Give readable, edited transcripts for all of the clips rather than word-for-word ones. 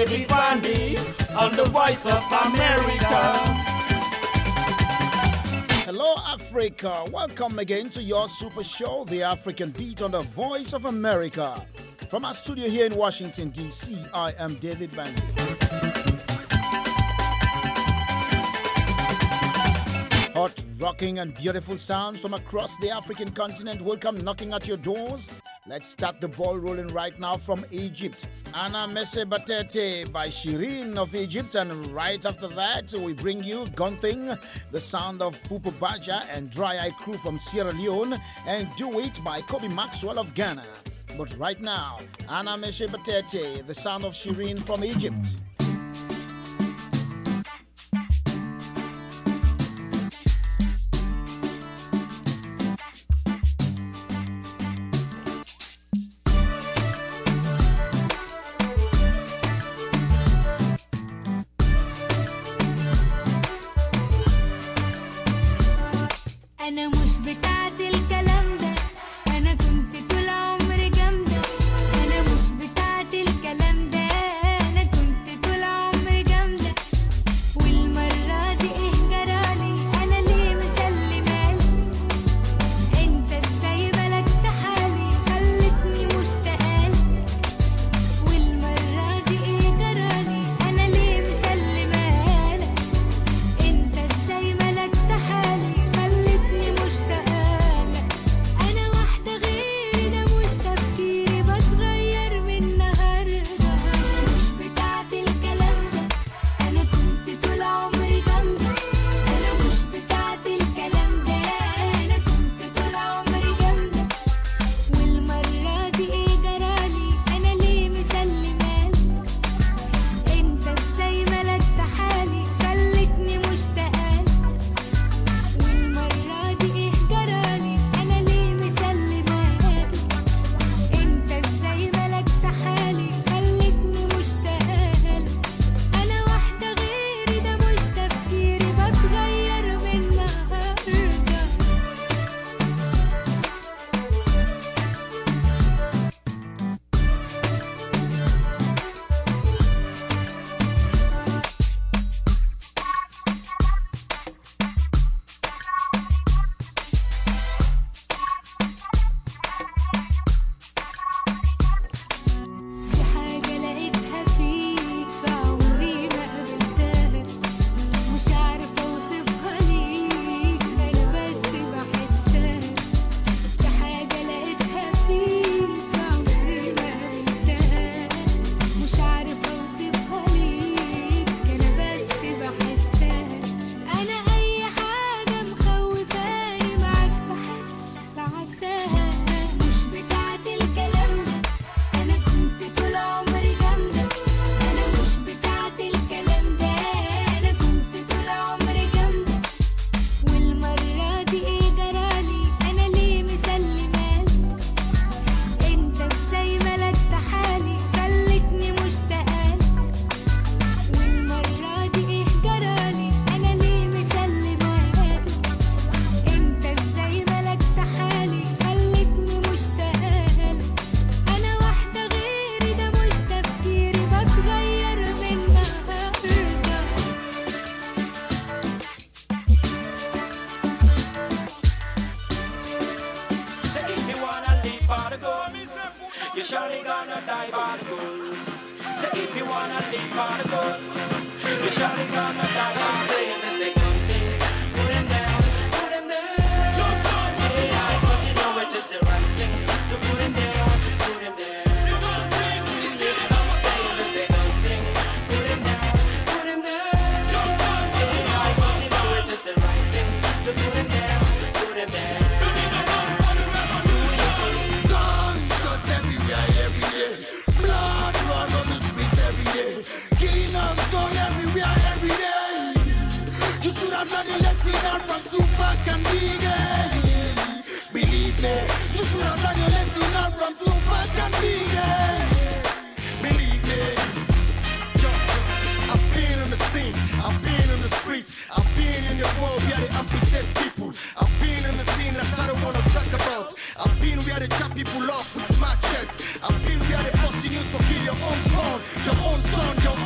David Vandy on the Voice of America. Hello, Africa. Welcome again to your super show, The African Beat on the Voice of America. From our studio here in Washington, D.C., I am David Vandy. Hot, rocking, and beautiful sounds from across the African continent will come knocking at your doors. Let's start the ball rolling right now from Egypt. Ana Mese Batete by Shireen of Egypt. And right after that, we bring you Gunthing, the sound of Pupu Baja and Dry Eye Crew from Sierra Leone, and Do It by Kobe Maxwell of Ghana. But right now, Ana Mese Batete, the sound of Shireen from Egypt. surely gonna die by the guns. Say if you wanna live by the guns, you surely gonna die by the guns. Say this, they gun thing, put him down, put him down. Yeah, cause you know it's just the right thing to put him down, put him down. I'm saying this, they gun thing, put him down, put him down. Yeah, cause you know it's just the right thing to put him down, put him down. Blood run on the streets every day. Killing our soul everywhere, every day. You should have learned your lesson from Tupac and Biggie. Believe me, you should have learned your lesson from Tupac and Biggie. Believe me. Yo, I've been on the scene, I've been on the streets, I've been in the world where they amputate people. I've been on the scene that's I don't want to talk about. I've been where they chop people off with machetes. I've been where they forcing you to kill your own son, your own son, your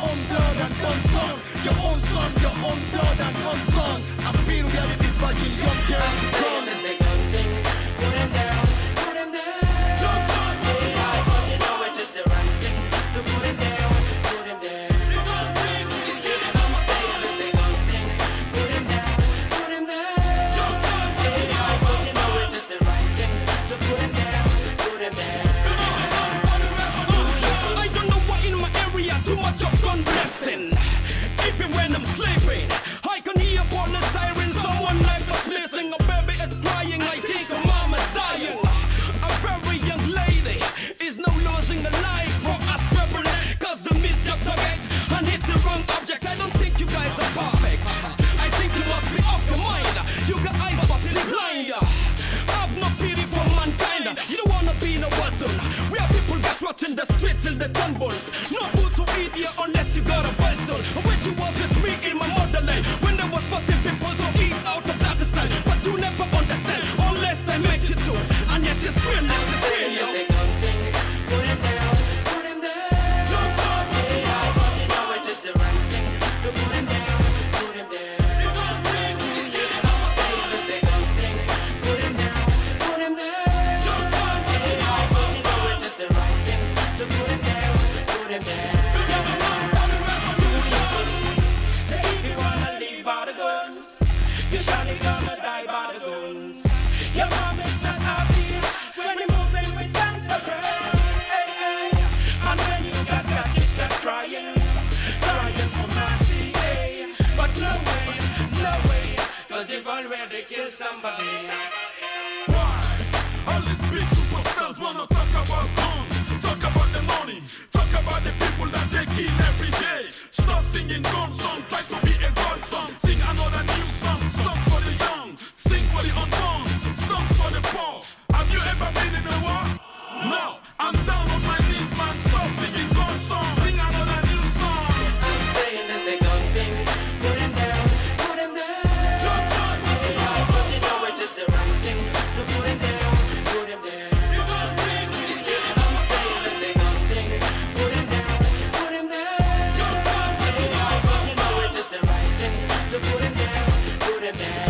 you're surely gonna die by the guns. Your mom is not happy when you're moving with cancer. Hey, hey. And when you got that, you start crying for mercy. Hey. But no way, cause you've already killed somebody. Why? All these big superstars wanna talk about guns, talk about the money, talk about the people that they kill every day. Stop singing gun song, try to be a god song. Sing another new song, song for the young, sing for the unborn, song for the poor. Have you ever been in a war? No, I'm down on my knees, man. Stop singing gun song, sing another new song. I'm saying that's the gun thing. Put him down, put him down. Yeah, cause you know it's just the right thing to put him down, put him down. I'm saying that's the gun thing. Put him down, put him down. Yeah, cause you know it's just the right thing to put him down, put him down.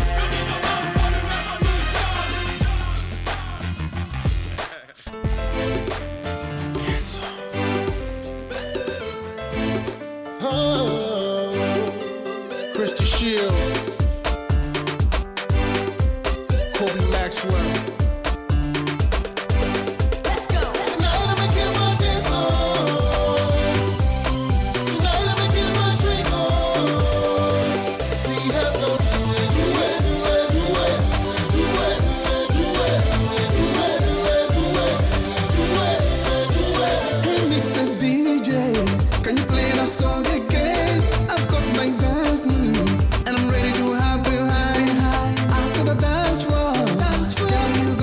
Oh, Christy Shield, Kobe Maxwell. Let's go. Tonight I'ma get my dance on. Tonight I'ma get my drink on. See that flow, do it, do it, do it, do it, do it, do it, do it, do it. Hey, Mr. DJ, can you play that song again? I've got my dance move, and I'm ready to have it high. After the dance floor, girl, you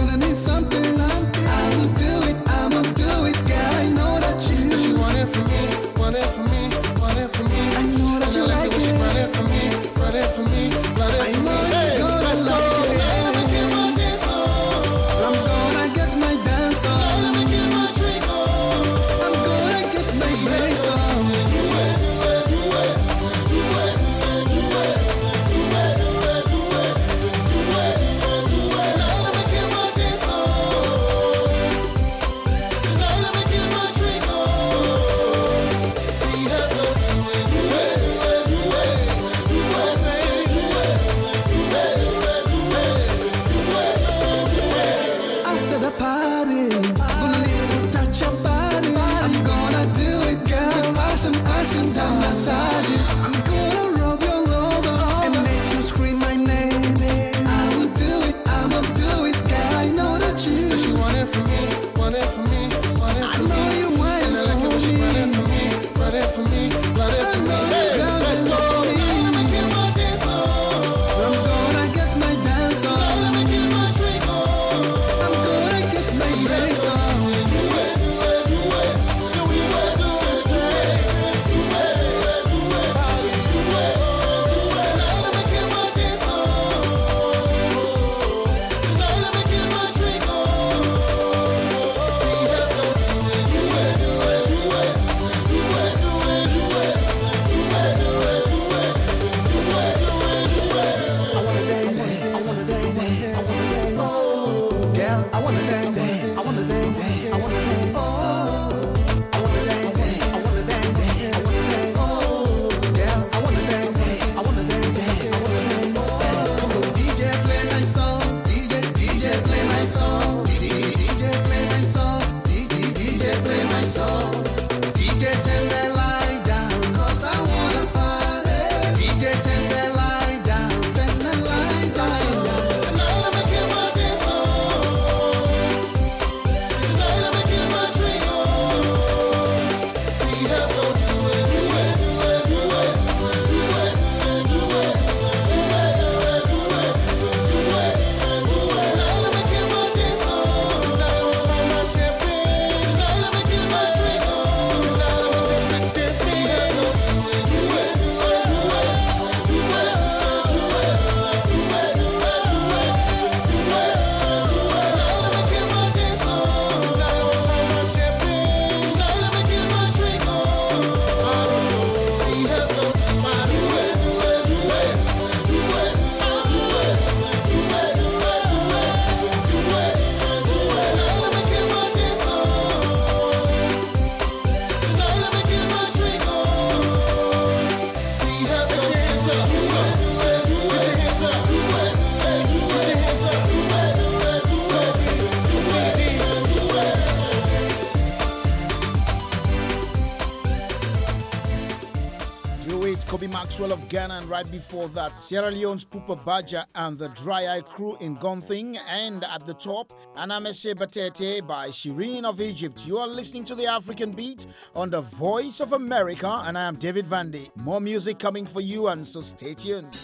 Maxwell of Ghana, and right before that, Sierra Leone's Pupa Baja and the Dry Eye Crew in Gonthing, and at the top, Anamese Batete by Shireen of Egypt. You are listening to the African Beat on the Voice of America, and I am David Vandy. More music coming for you, and so stay tuned.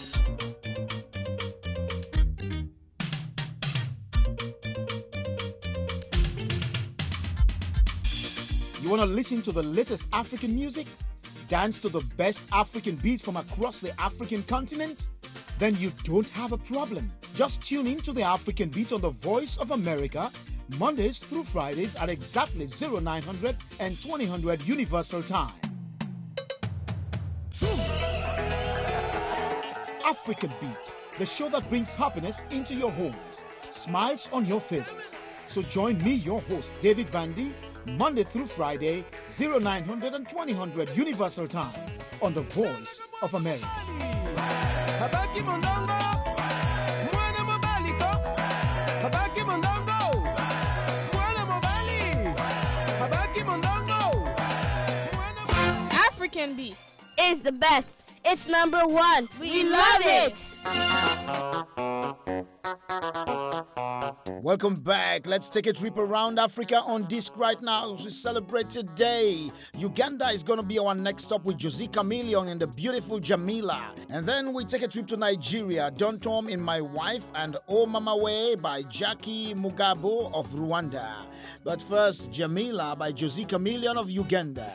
You want to listen to the latest African music? Dance to the best African beats from across the African continent? Then you don't have a problem. Just tune in to the African Beat on the Voice of America, Mondays through Fridays at exactly 0900 and 2000 Universal Time. African Beat, the show that brings happiness into your homes, smiles on your faces. So join me, your host, David Vandy, Monday through Friday, 0900 and 2000 Universal Time on the Voice of America. African Beat is the best. It's number one. We love it. Welcome back. Let's take a trip around Africa on disc right now as we celebrate today. Uganda is going to be our next stop with Josie Chameleon and the beautiful Jamila. And then we take a trip to Nigeria. Don Tom in My Wife and Oh Mama Way by Jackie Mugabo of Rwanda. But first, Jamila by Josie Chameleon of Uganda.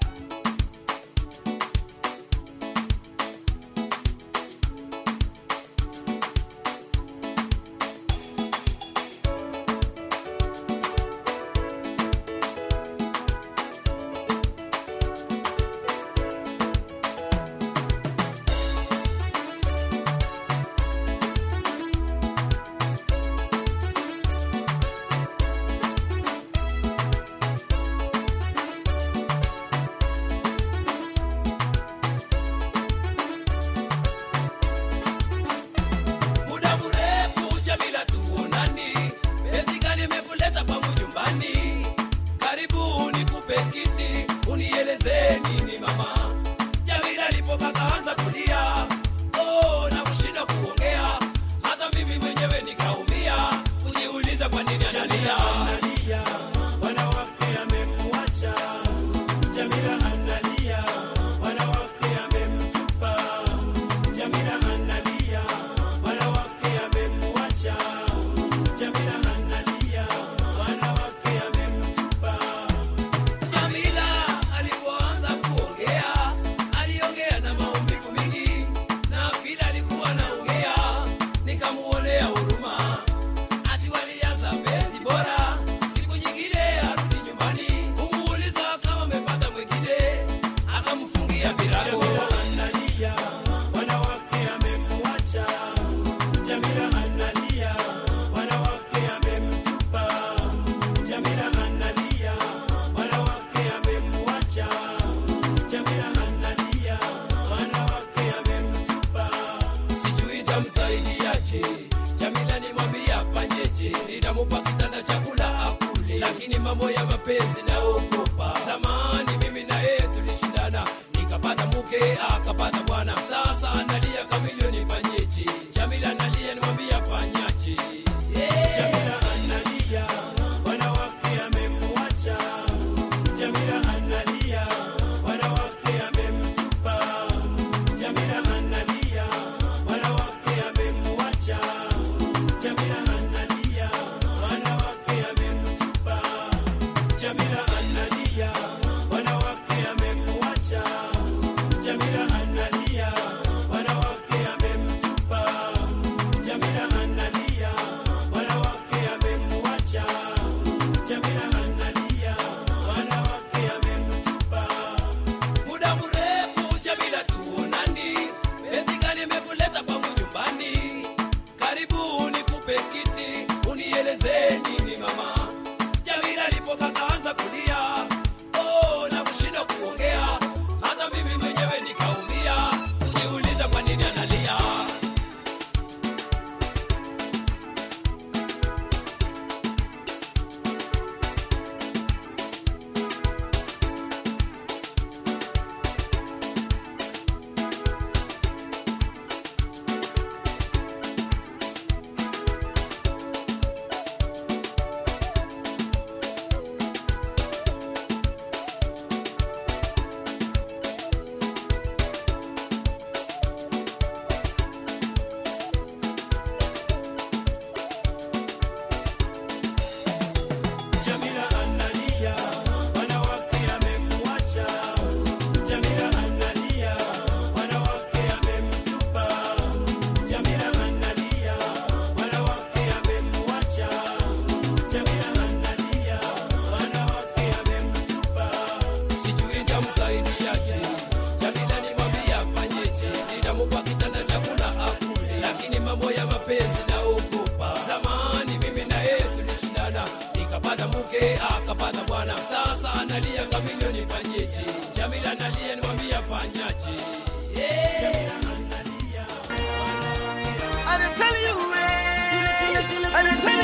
akapata bwana sasa analia kamilio nifanyeje Jamila analia nimwambia fanyaje Jamila analia I tell you I tell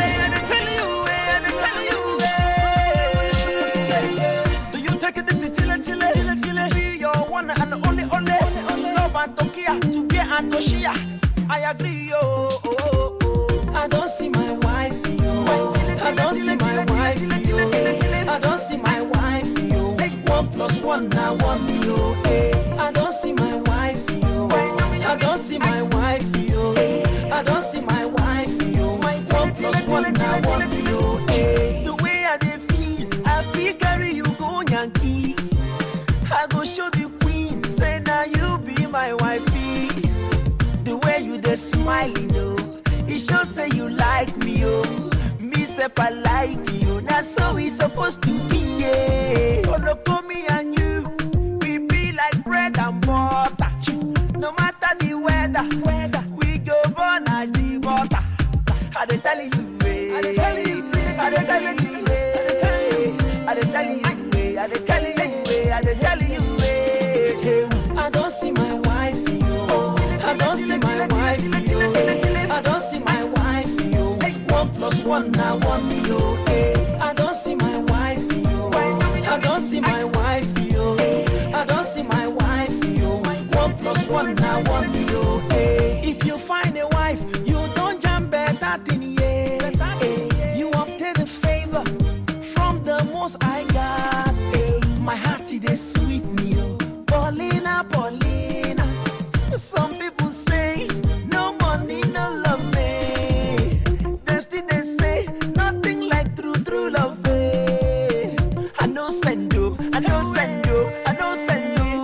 you do you take this chile be your one and only love and Tokia to be and Toshia I agree I don't see my wife I don't see my wife I don't see my wife 1 + 1 now 1 yo I don't see my wife I don't see my wife I don't see my wife 1 + 1 now 1 yo the way I feel I feel carry you go Yankee I go show the queen say now you be my wifey the way you dey smiling it shows say you like me me say I like you now so we supposed to be follow me and you we be like bread and butter no matter the weather we go born a butter I dey tell you I dey tell you I dey tell you I dey tell you I dey tell you I dey tell you I don't see my wife I don't see my wife I don't see my wife 1 + 1 now 1 yo I don't see my wife I don't see my wife I don't see my wife 1 + 1 now 1 yo if you find a wife you don't jam better than you obtain a favor from the most I got my heart is sweet me Paulina some people say no money no love they still they say nothing like true love I know send you I know send you I know send you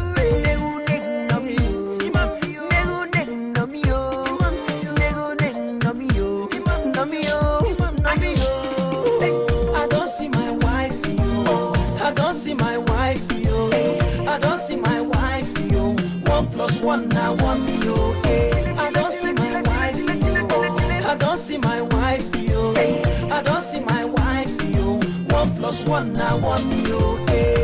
I don't see my wife I don't see my wife I don't see my wife 1 + 1 now 1 yo I don't see my wife I don't see my wife I don't see my wife 1 + 1 now 1 yo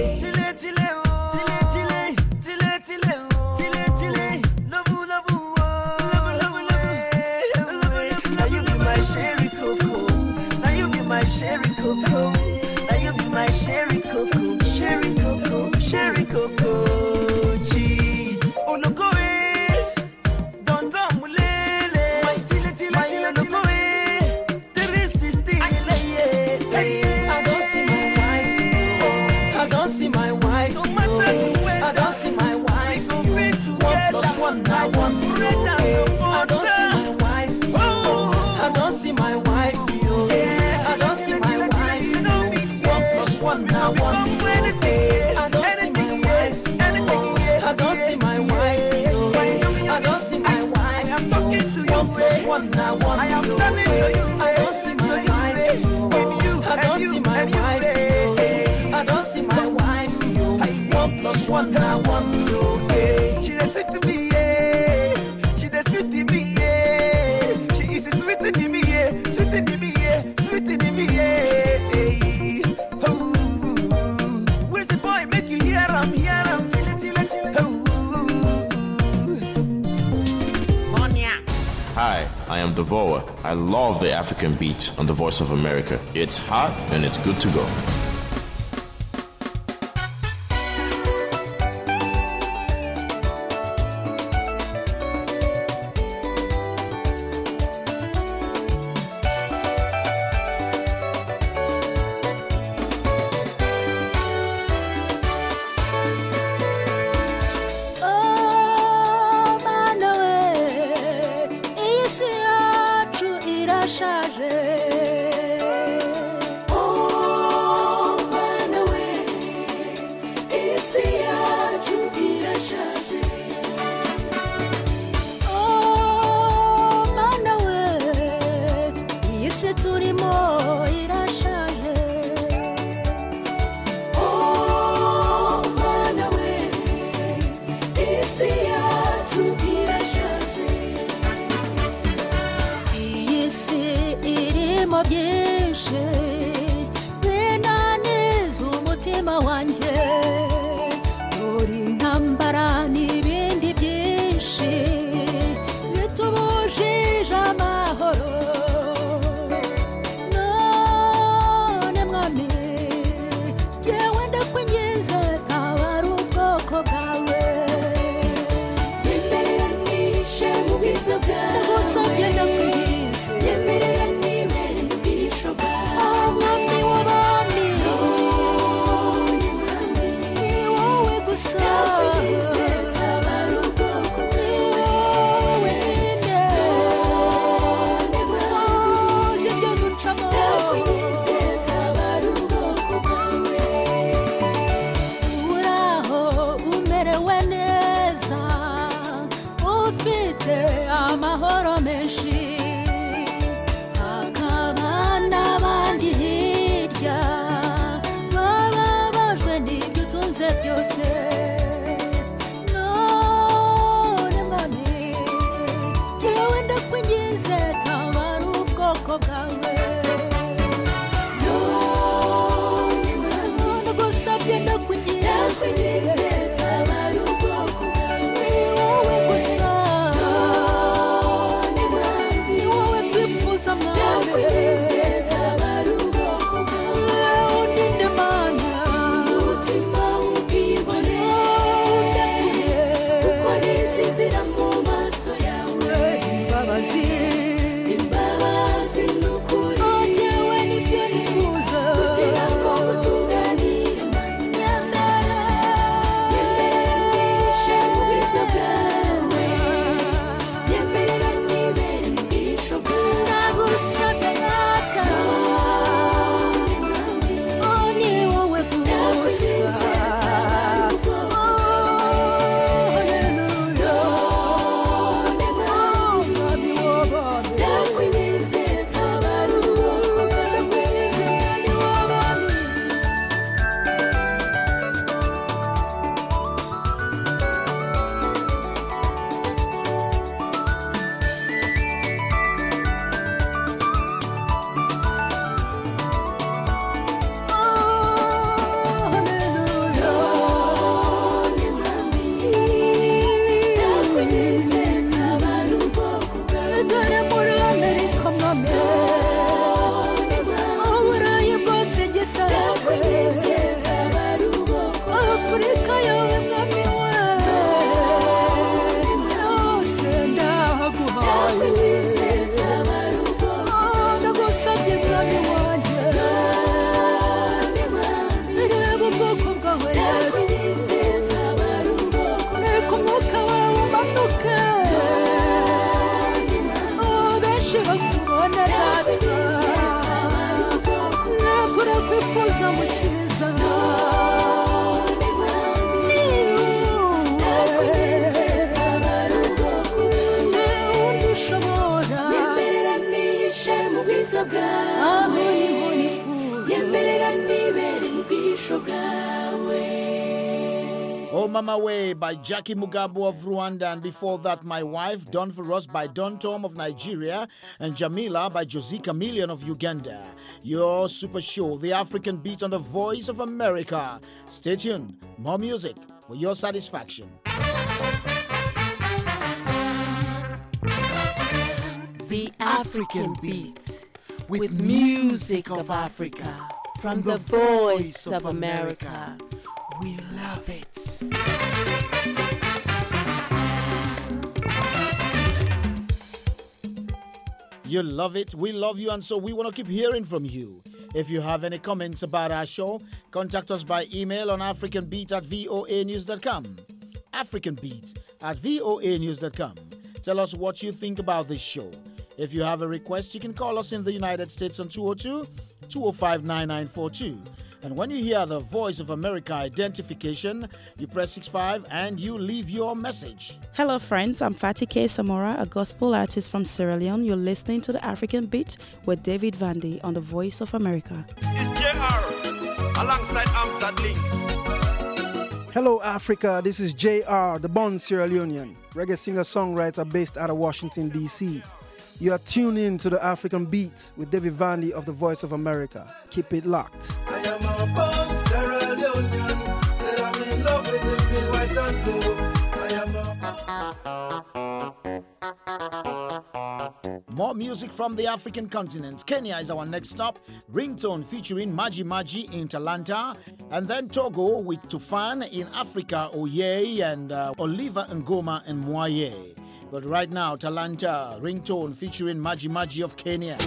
now you be my sherry cocoa now you be my sherry cocoa now you be my sherry cocoa sherry cocoa Now I am telling you, I don't see my wife with you. I don't see my wife. I don't see my wife. 1 + 1 now 1 yo. She dey sweet to me, yeah. She dey sweet to me, yeah. She is sweet to me, yeah. Sweet to me, yeah. Sweet to me, yeah. Oh, where's the boy? Make you hear him, Hi, I am Devoa. I love the African beat on the Voice of America. It's hot and it's good to go. ubwoko bwawe ndagusabye ndakwinginze tabara ubwoko bwawe ni wowe gusa ni wowe twifuza mwami tabara ubwoko bwawe undinde mana umutima ubwibone kuko nizizira mu maso yawe imbabazi n'ukuri ojewe nibyo nifuza kugira ngo utunganire yemerera nishe mu bwiza bwawe yemerera nibere mu bwisho bwawe ndagusabye ngata ni wowe gusa Oh Mama Way by Jackie Mugabe of Rwanda, and before that My Wife, Done For Us by Don Tom of Nigeria, and Jamila by Josie Chameleon of Uganda. Your super show, The African Beat on the Voice of America. Stay tuned, more music for your satisfaction. The African Beat, with music of Africa, from the Voice of America. We love it. You love it, we love you, and so we want to keep hearing from you. If you have any comments about our show, contact us by email on africanbeat@voanews.com. africanbeat@voanews.com. Tell us what you think about this show. If you have a request, you can call us in the United States on 202-205-9942. And when you hear the Voice of America identification, you press 65 and you leave your message. Hello friends, I'm Fatty K. Samora, a gospel artist from Sierra Leone. You're listening to The African Beat with David Vandy on the Voice of America. It's JR alongside Amzad Links. Hello Africa, this is JR, the born Sierra Leonean, reggae singer-songwriter based out of Washington, D.C. You are tuned in to The African Beat with David Vandy of the Voice of America. Keep it locked. I am a born Sierra Leonean, said I'm in love with the green, white and blue. More music from the African continent. Kenya is our next stop. Ringtone featuring Maji Maji in Talanta. And then Togo with Tufan in Africa, Oye, and Oliver Ngoma in Mwaye. But right now, Talanta, Ringtone featuring Maji Maji of Kenya.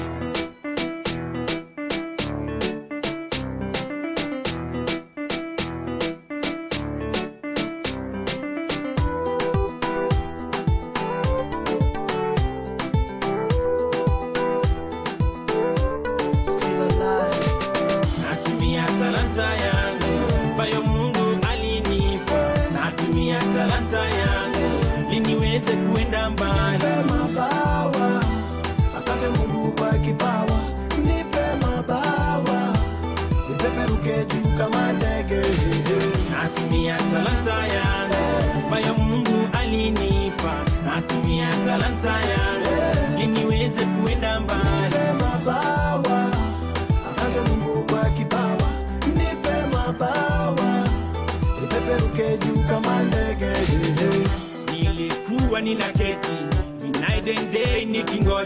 Natumia talanta yangu ili niweze kuenda mbali.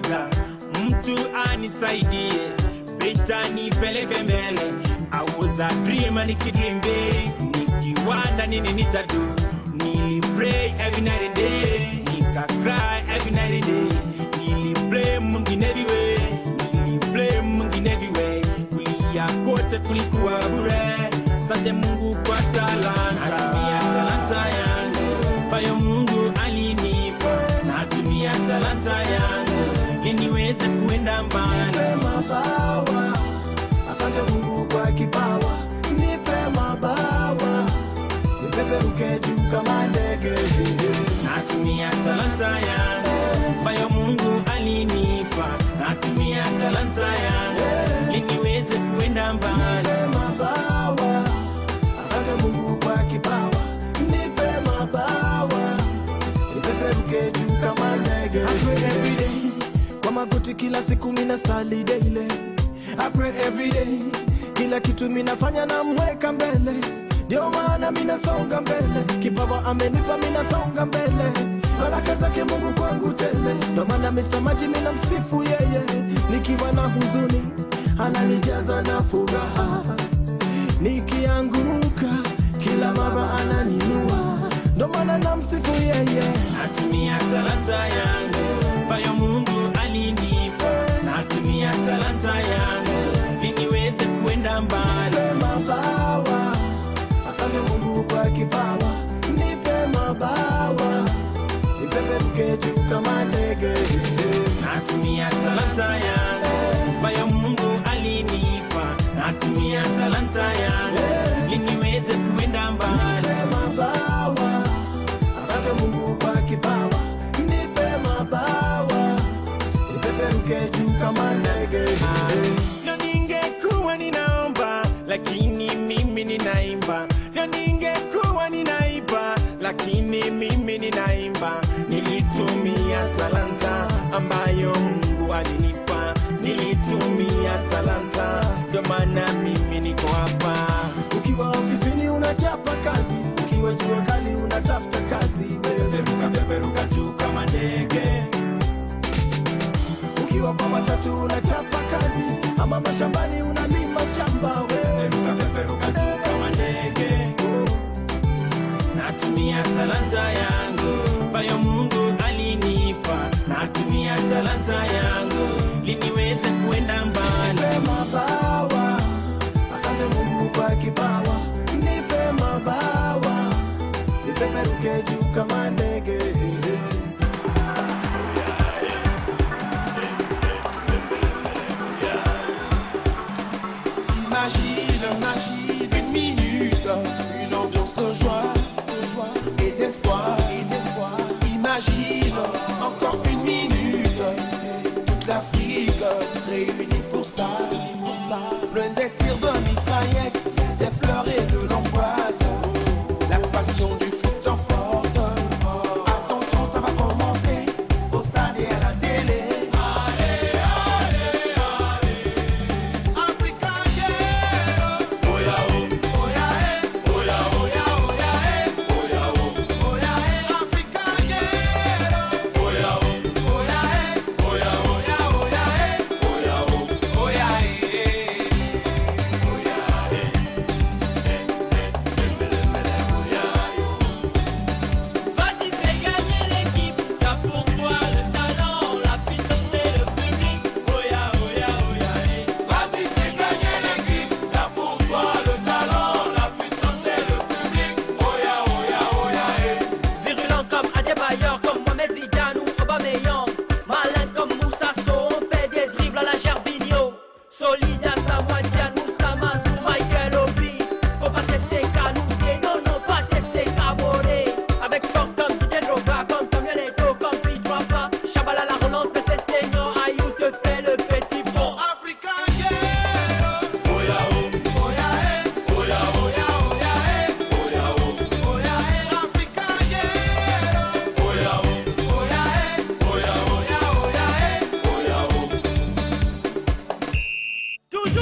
moja, mtu anisaidie, pesa nipeleke mbele. I was a dreamer, nikidream big, nikiwanda nini nitadu. Nilipray every night and day, nikacry every night and day. Niliplay Mungu in every way, niliplay Mungu in every way. Kulia kote kulikuwa bure, asante Mungu kwa talanta. Natumia talanta yangu, bayo Mungu alinipa. Natumia talanta yangu, ili niweze kuenda mbali. Mabawa, asante Mungu kwa kipawa. Nipe mabawa, nipeperuke juu kama ndege. Natumia talanta yangu, bayo Mungu alinipa. Natumia talanta yangu, ili niweze kuenda mbali. Nipe mabawa, asante Mungu kwa kipawa. Nipe mabawa, nipeperuke juu kama ndege. I pray every day, kwa magoti kila siku mina sali daily. I pray every day, kila kitu minafanya na mweka mbele. Ndio maana mina songa mbele, kipawa amenipa mina songa mbele. Baraka zake Mungu kwangu tele, ndio maana Mr. Maji mina msifu yeye. Nikiwa na huzuni, ananijaza na furaha. Nikianguka, kila mara ananinua, ndio maana namsifu yeye. Natumia talanta yangu, bayo Mungu alinipa. Natumia talanta yangu, ili niweze kuenda mbali. Mabawa, asante Mungu kwa kipawa. Nipe mabawa, nipeperuke juu kama ndege. Natumia talanta yangu, bayo Mungu alinipa. Natumia talanta yangu, ili niweze kuenda mbali. Nipe mabawa, asante Mungu kwa kipawa. Nipe mabawa, nipeperuke juu kama ndege. Leo ningekuwa ninaomba, lakini mimi ninaimba. Leo ningekuwa ninaimba, lakini mimi ninaimba. Nilitumia talanta ambayo Mungu alinipa. Nilitumia talanta, ndio maana mimi niko hapa. Ukiwa ofisini unachapa kazi, ukiwa jua kali unatafuta kazi. Peperuka peperuka juu kama ndege. Ukiwa kwa matatu unachapa kazi, ama mashambani unalima shamba. Peperuka peperuka juu kama ndege. Natumia talanta yangu, bayo Mungu alinipa. Natumia talanta yangu, ili niweze kuenda mbali. Nipe mabawa, asante Mungu kwa kipawa. Nipe mabawa, nipeperuke juu kama ndege. Imagine une minute, une ambiance de joie et d'espoir. Imagine encore une minute, toute l'Afrique réunie pour ça. Plein des tirs de mitraillettes, des pleurs et de l'angoisse. La passion du foot t'emporte. Attention, ça va commencer au stade et à la télé. Solida, Samoa, Moussa, Mazou, Michael Obi. Faut pas tester Kanouté, non, pas tester Caboret. Avec force comme Didier Drogba, comme Samuel Eto'o, comme Pete Wapa. Chabala la relance de ses seniors, Ayou te fait le petit pont. Africa, yeah. Oya, oh, oya, eh. Oya, oya, oya, eh. Oya, oh, oya, eh. Africa, yeah. Oya, oh, oya, eh. Oya, oya, oya, eh. Oya, oh.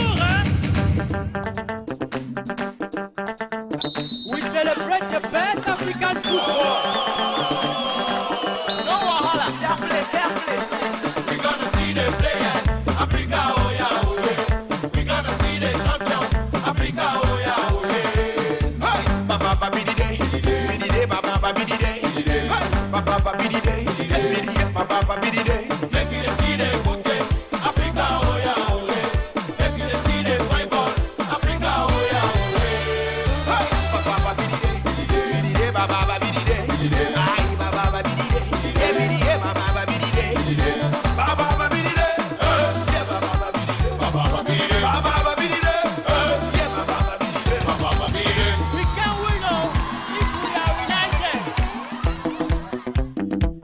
see the players. Africa, oh yeah, oh yeah. We gonna see the champion. Africa, oh yeah, oh yeah. Hey, Baba Bidi Day, Bidi Day, Baba Bidi Day, hey, Baba Bidi Day, Bidi Day, Baba Bidi Day. Make you see the good game. Africa, oh yeah, oh yeah. Make you see the fine ball. Africa, oh yeah, oh yeah. Hey, Baba Bidi Day, Bidi Day, Baba Bidi Day, ay Baba Bidi Day, Bidi Day, Baba Bidi Day, Baba Bidi Day, yeah Baba Bidi Day, Baba Bidi Day, Baba Bidi Day, yeah Baba Bidi Day, Baba Bidi Day. We can win, oh, if we are united.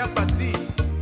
parti.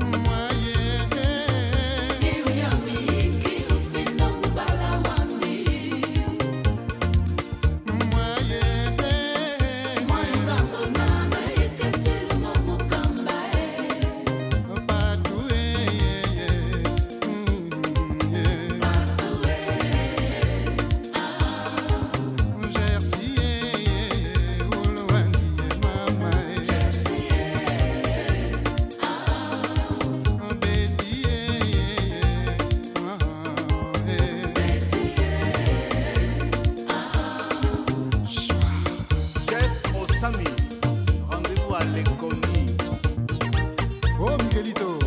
Rendez-vous à l'économie. Oh Miguelito.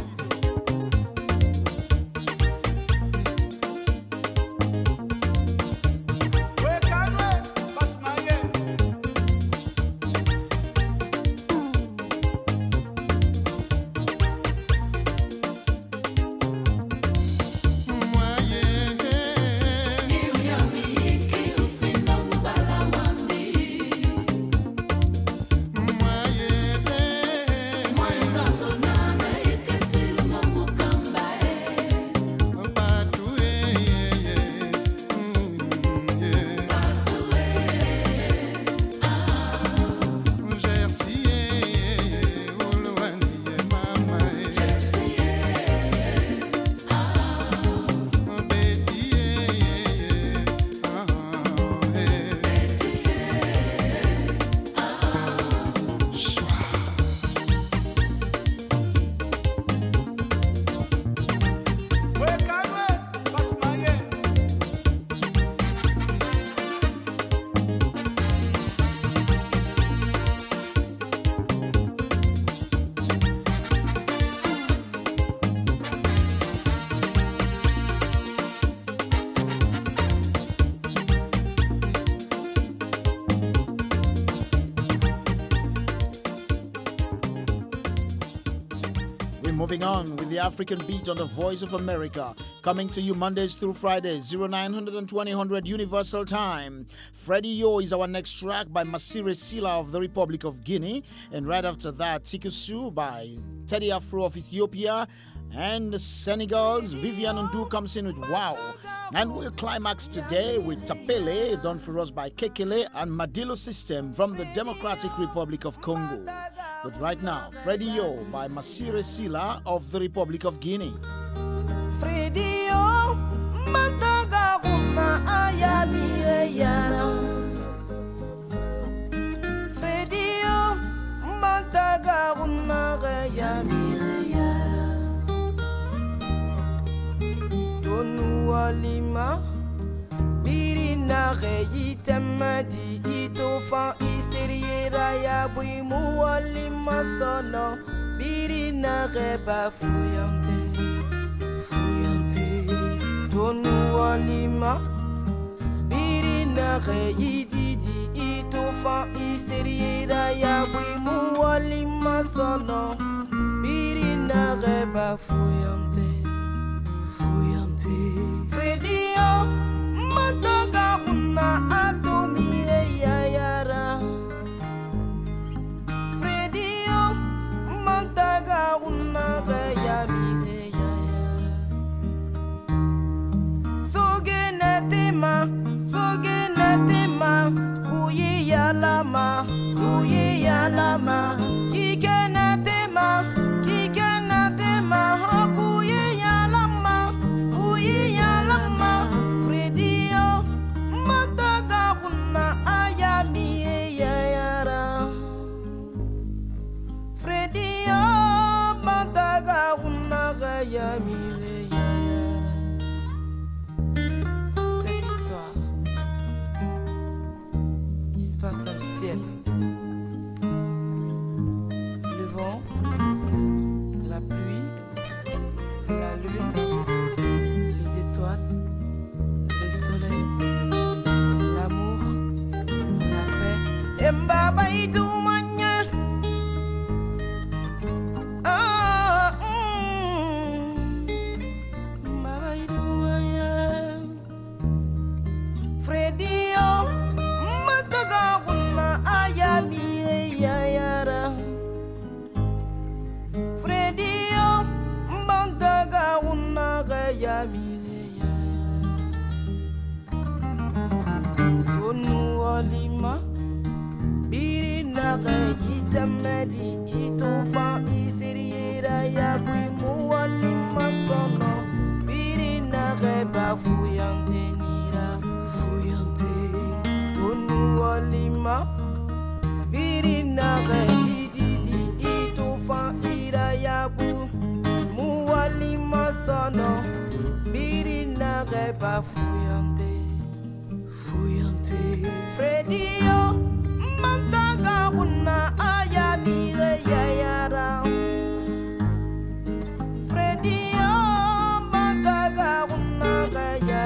Moving on with the African Beat on the Voice of America, coming to you Mondays through Fridays, 0900 and 2000 Universal Time. Freddie Yo is our next track by Masire Sila of the Republic of Guinea, and right after that, Tikusu by Teddy Afro of Ethiopia, and Senegal's Vivian Ndu comes in with Wow. And we'll climax today with Tapele, done for us by Kekele and Madilo System from the Democratic Republic of Congo. But right now, Freddie Yo by Masire Sila of the Republic of Guinea. Freddie Yo, Mantaga Una Ayani Yara. Freddie Yo, Mantaga Una Ayani Yara. Donu Alima, Birina Reyitamadi, Itofa Iseriera Yabuimu Alima Solo, Birina Reba Fuyante, Donu Alima, Birina Reyididi, Itofa Iseriera Yabuimu Alima Solo, Birina Reba Fuyante. Freddie Yo, Mantaga Una Atomi Yayara. Freddie Yo, Mantaga Una Yami Yaya. Sogenatema, Kuyi Yalama, Kikenatema, ba fuyante Freddy yo mantaga una aya dire ya yara Freddy yo mantaga una ya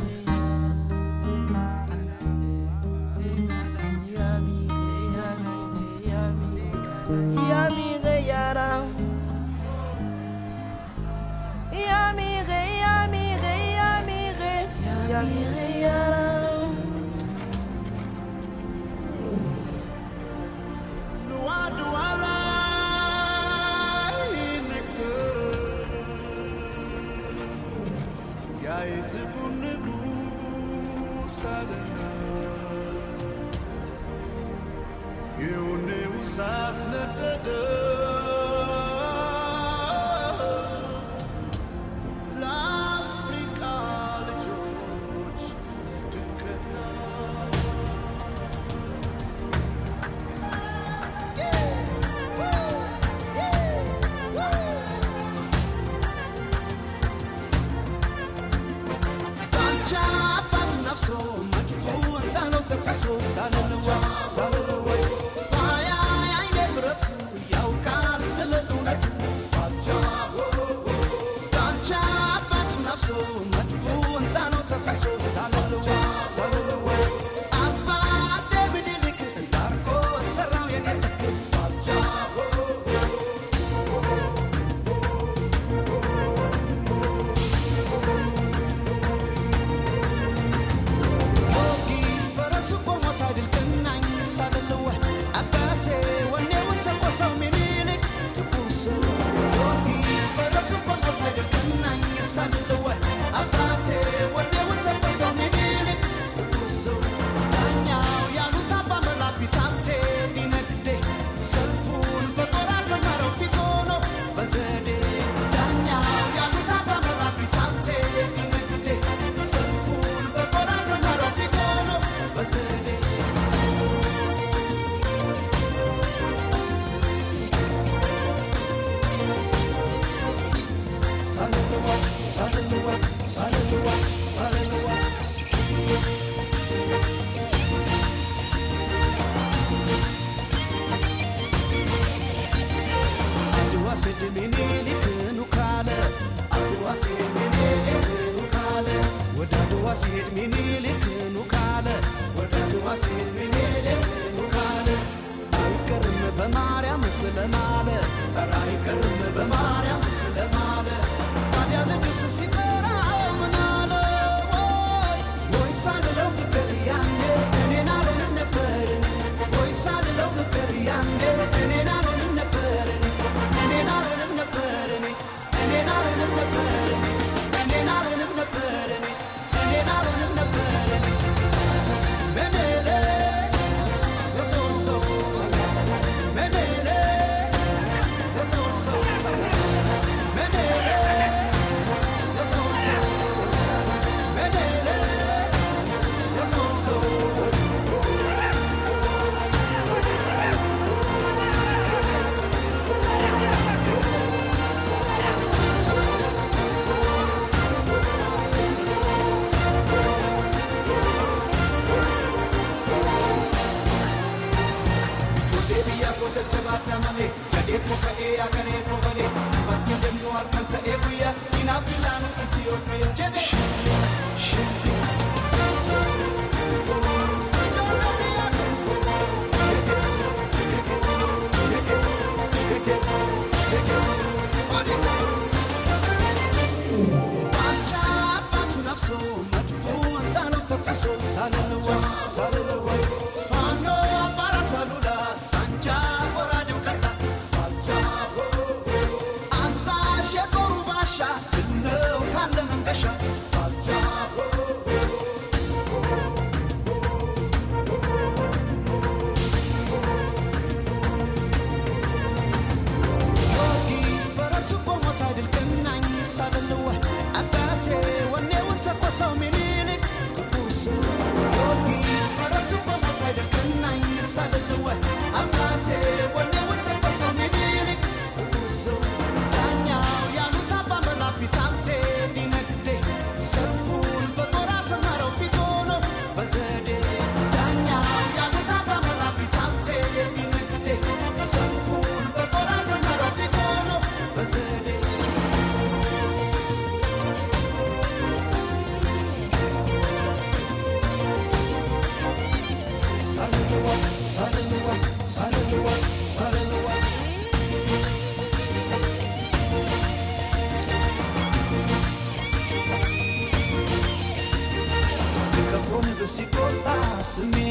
Yamire yara Yamire yamire yamire yamire yara Noa duala nectar Yait bunegu sadana You ne usat nadada L'Africa le George Dunketna Tancha pat nafso madfu antalo takaso salwa salwa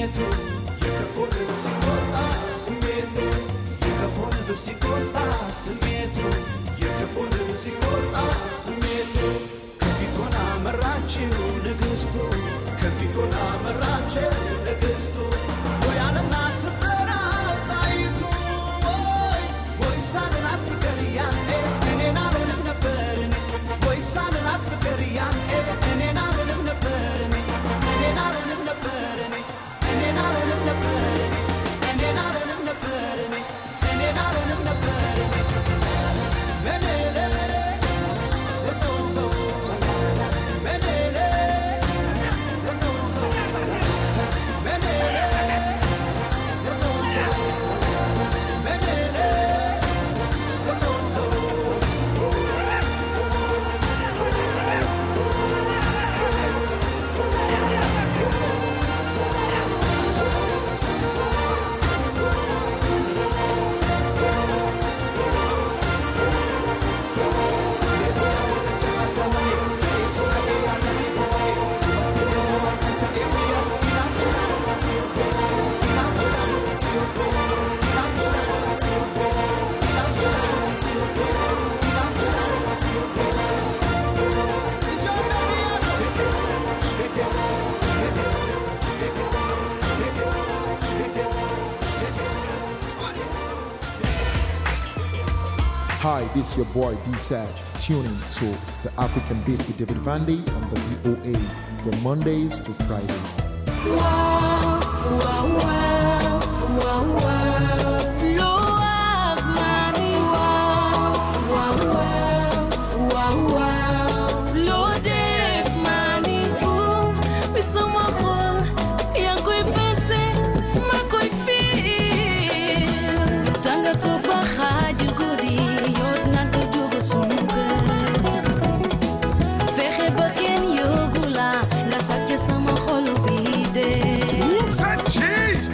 ስሜቱ የከፎን ሲቆጣ ስሜቱ የከፎን ሲቆጣ ስሜቱ የከፎን ሲቆጣ ስሜቱ ከፊቶና መራችው ንግስቱ ከፊቶና መራችው ንግስቱ ወያለና ስትራ ጣይቱ ወይ ሳንናት ብቀርያኔ እኔና ሆነም ነበርን ወይ ሳንናት ብቀርያኔ እኔና ሆነም ነበርን እኔና ሆነም ነበርን እኔና ሆነም ነበርን እኔና ሆነም ነበርን እኔና ሆነም ነበርን መነለ ወዶሶ መነለ ወዶሶ መነለ ወዶሶ መነለ ወዶሶ Hi, this is your boy D-Sag, tuning to the African Beat with David Vandy on the VOA from Mondays to Fridays. Cheese!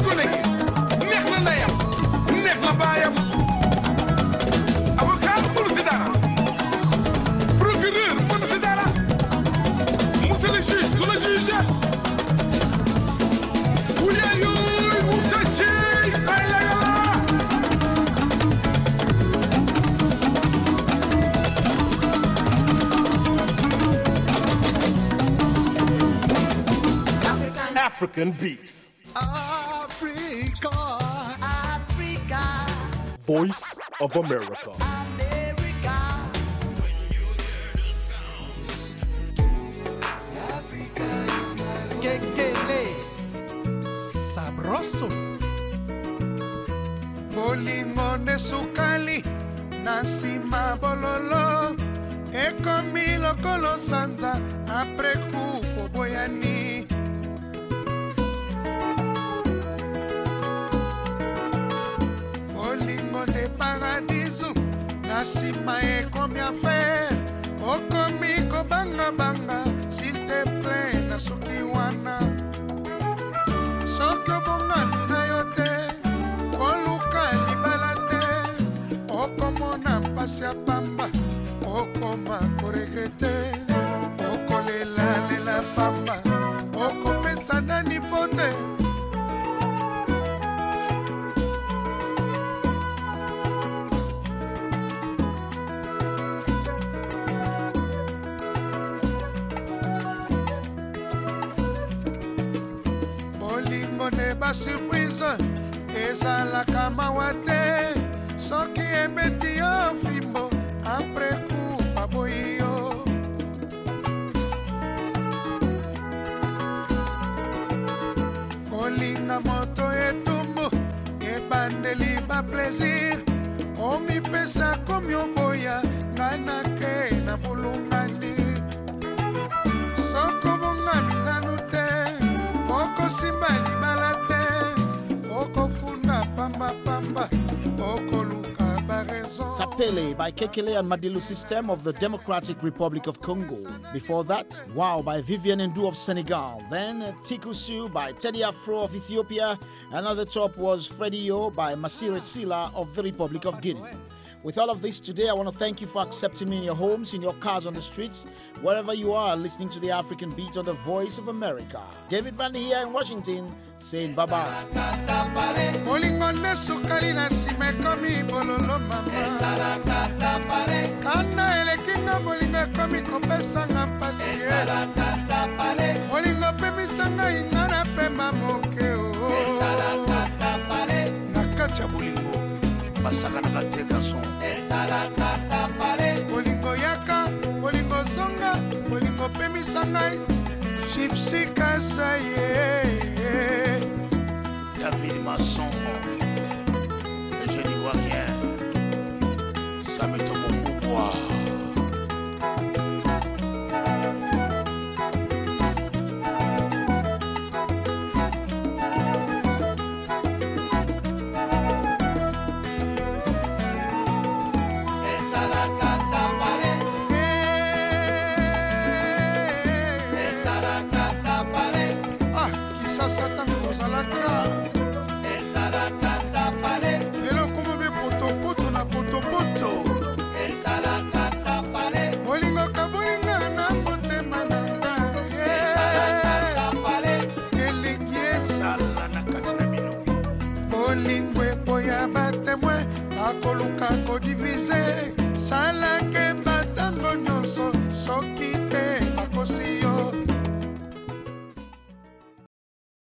gone gi neex na ndeyam neex na baayam avocat mënu si dara procureur mënu si dara monsieur le juge du la juge wuyaayooy wuta ci ay lagala African beats. Africa, Africa, Voice of America. America. Africa is my Kekele, sabroso. Bolingo ne sukali, nasima bololo. Ekomilo kolo sanza, aprekupo boyani. De paradiso nasima e comme affaire o komiko banga banga s'il te plaît na soki wana soki obonga mina yo te koluka libala te okomona mpasi ya pamba okoma koregrete okolelalela pamba okopesa nani fote. Surprise ezalaka mawa te soki ebeti yo fimbo apres coup baboyi yo kolinga moto etumbu ebandeli ba plaisir omipesa komi oboya ngai nake na bulungani soko bongami nanu te okosimba libala te okofunda pamba pamba okoluka barezo. Tapele by Kekele and Madilu System of the Democratic Republic of Congo. Before that, Wow by Vivian Ndu of Senegal. Then Tikusu by Teddy Afro of Ethiopia. And at the top was Freddie Yo by Masire Sila of the Republic of Guinea. With all of this today, I want to thank you for accepting me in your homes, in your cars, on the streets, wherever you are listening to the African Beat on the Voice of America. David Vandy here in Washington saying bye-bye. Bolingo yaka, bolingo zonga, bolingo pemisangai, Gypsy Kasaye, David Masson, mais je n'y vois rien, ça me tombe beaucoup boire. Akoluka